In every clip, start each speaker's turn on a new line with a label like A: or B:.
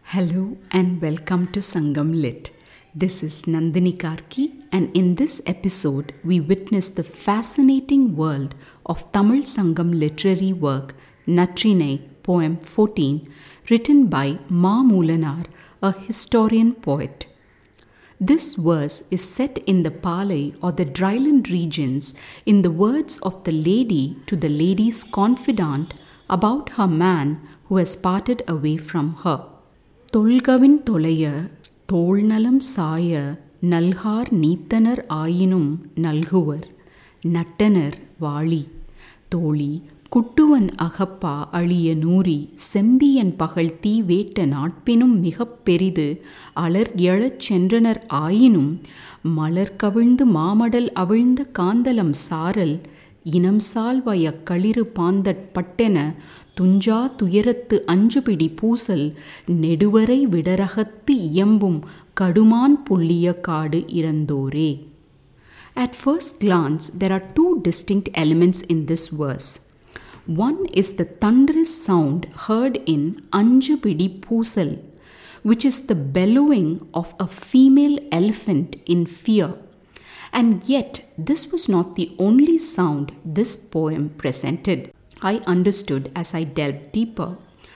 A: Hello and welcome to Sangam Lit. This is Nandini Karki, and in this episode we witness the fascinating world of Tamil Sangam literary work Natrinai, poem 14, written by Ma Moolanar, a historian poet. This verse is set in the Palai or the dryland regions in the words of the lady to the lady's confidant about her man who has parted away from her. தொல்கவின் தொலைய தோள்நலம் சாய நல்கார் நீத்தனர் ஆயினும் நல்குவர் நட்டனர் வாழி தோழி குட்டுவன் அகப்பா அழிய நூறி செம்பியன் பகல் தீ வேட்ட நாட்பினும் மிகப் பெரிது அலர் எழச் சென்றனர் ஆயினும் மலர் கவிழ்ந்து மாமடல் அவிழ்ந்த காந்தலம் சாரல் இனம் சால்வய களிறு பாந்தட் பட்டென துஞ்சா துயரத்து அஞ்சுபிடி பூசல் நெடுவரை விடரகத்து இயம்பும் கடுமான் புள்ளிய காடு இறந்தோரே. At first glance, there are two distinct elements in this verse. One is the thunderous sound heard in Anjupidi Pusal, which is the bellowing of a female elephant in fear. And yet, this was not the only sound this poem presented. I understood as I delved deeper.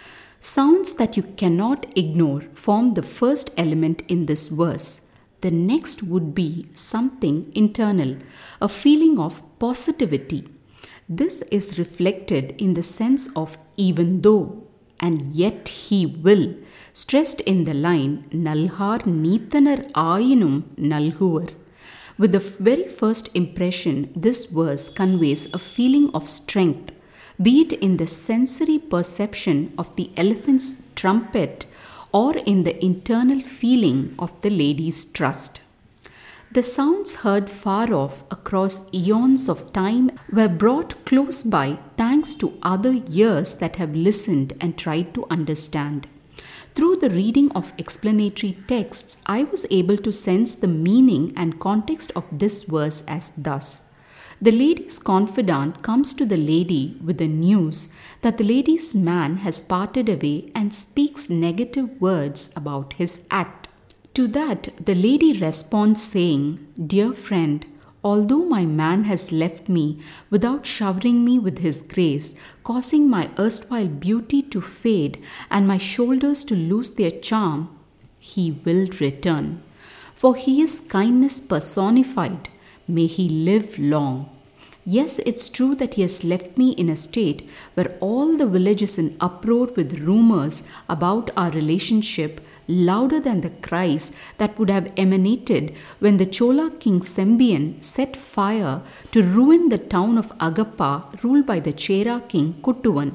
A: Sounds that you cannot ignore form the first element in this verse. The next would be something internal, a feeling of positivity. This is reflected in the sense of even though, and yet he will, stressed in the line Nalhar Neethanar Ayinum Nalhuvar. With the very first impression, this verse conveys a feeling of strength, be it in the sensory perception of the elephant's trumpet or in the internal feeling of the lady's trust. The sounds heard far off across eons of time were brought close by thanks to other ears that have listened and tried to understand. Through the reading of explanatory texts, I was able to sense the meaning and context of this verse as thus. The lady's confidant comes to the lady with the news that the lady's man has parted away and speaks negative words about his act. To that, the lady responds saying, "Dear friend, although my man has left me without showering me with his grace, causing my erstwhile beauty to fade and my shoulders to lose their charm, he will return. For he is kindness personified. May he live long. Yes, it's true that he has left me in a state where all the village is in uproar with rumors about our relationship, louder than the cries that would have emanated when the Chola king Sembian set fire to ruin the town of Agappa ruled by the Chera king Kuttuvan.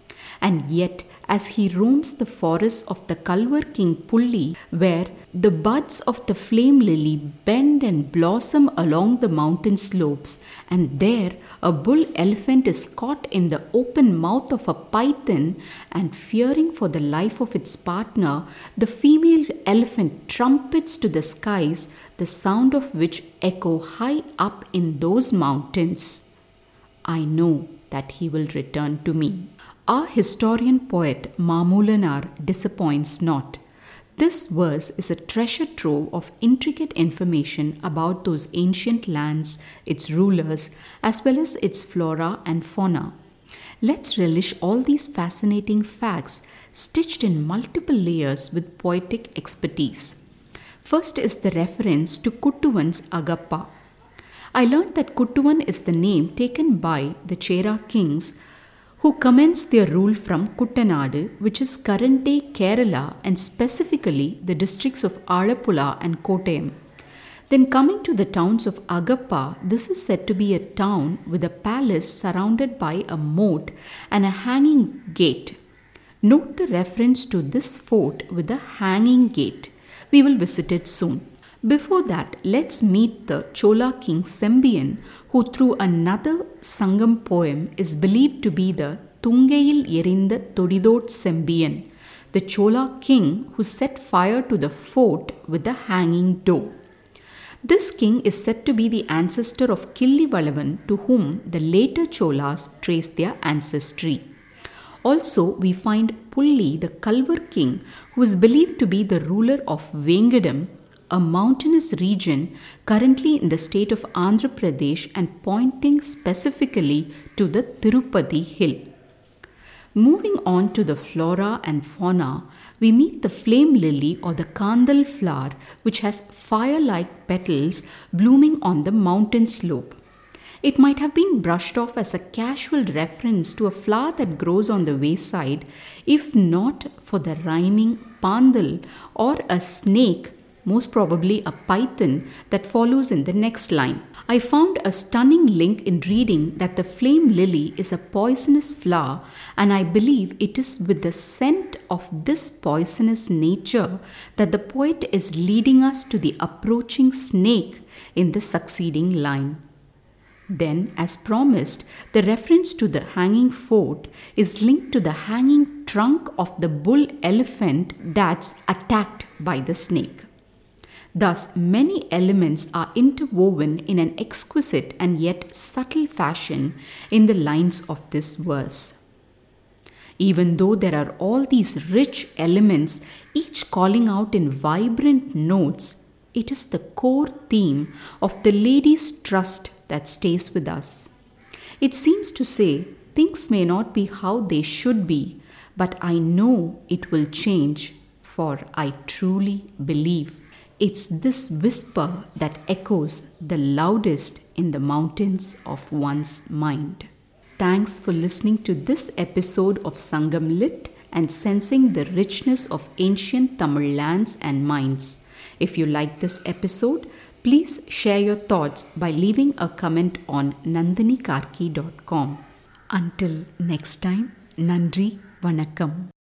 A: And yet, as he roams the forests of the Kalvar king Pulli, where the buds of the flame lily bend and blossom along the mountain slopes, and there a bull elephant is caught in the open mouth of a python, and fearing for the life of its partner, the female elephant trumpets to the skies, the sound of which echo high up in those mountains. I know that he will return to me." Our historian poet Ma Moolanar disappoints not. This verse is a treasure trove of intricate information about those ancient lands, its rulers, as well as its flora and fauna. Let's relish all these fascinating facts stitched in multiple layers with poetic expertise. First is the reference to Kuttuvan's Agappa. I learned that Kuttuvan is the name taken by the Chera kings who commenced their rule from Kuttanadu, which is current-day Kerala and specifically the districts of Alappuzha and Kottayam. Then coming to the towns of Agappa, this is said to be a town with a palace surrounded by a moat and a hanging gate. Note the reference to this fort with a hanging gate. We will visit it soon. Before that, let's meet the Chola king Sembian, who through another Sangam poem is believed to be the Tungayil Erinda Todidot Sembian, the Chola king who set fire to the fort with the hanging door. This king is said to be the ancestor of Killivalavan, to whom the later Cholas trace their ancestry. Also, we find Pulli, the Kalvar king, who is believed to be the ruler of Vengadam, a mountainous region currently in the state of Andhra Pradesh and pointing specifically to the Tirupati hill. Moving on to the flora and fauna, we meet the flame lily or the kandal flower, which has fire-like petals blooming on the mountain slope. It might have been brushed off as a casual reference to a flower that grows on the wayside, if not for the rhyming pandal or a snake, most probably a python, that follows in the next line. I found a stunning link in reading that the flame lily is a poisonous flower, and I believe it is with the scent of this poisonous nature that the poet is leading us to the approaching snake in the succeeding line. Then, as promised, the reference to the hanging fort is linked to the hanging trunk of the bull elephant that's attacked by the snake. Thus, many elements are interwoven in an exquisite and yet subtle fashion in the lines of this verse. Even though there are all these rich elements, each calling out in vibrant notes, it is the core theme of the lady's trust that stays with us. It seems to say, things may not be how they should be, but I know it will change, for I truly believe. It's this whisper that echoes the loudest in the mountains of one's mind. Thanks for listening to this episode of Sangam Lit and sensing the richness of ancient Tamil lands and minds. If you like this episode, please share your thoughts by leaving a comment on nandinikarki.com. Until next time, Nandri Vanakkam.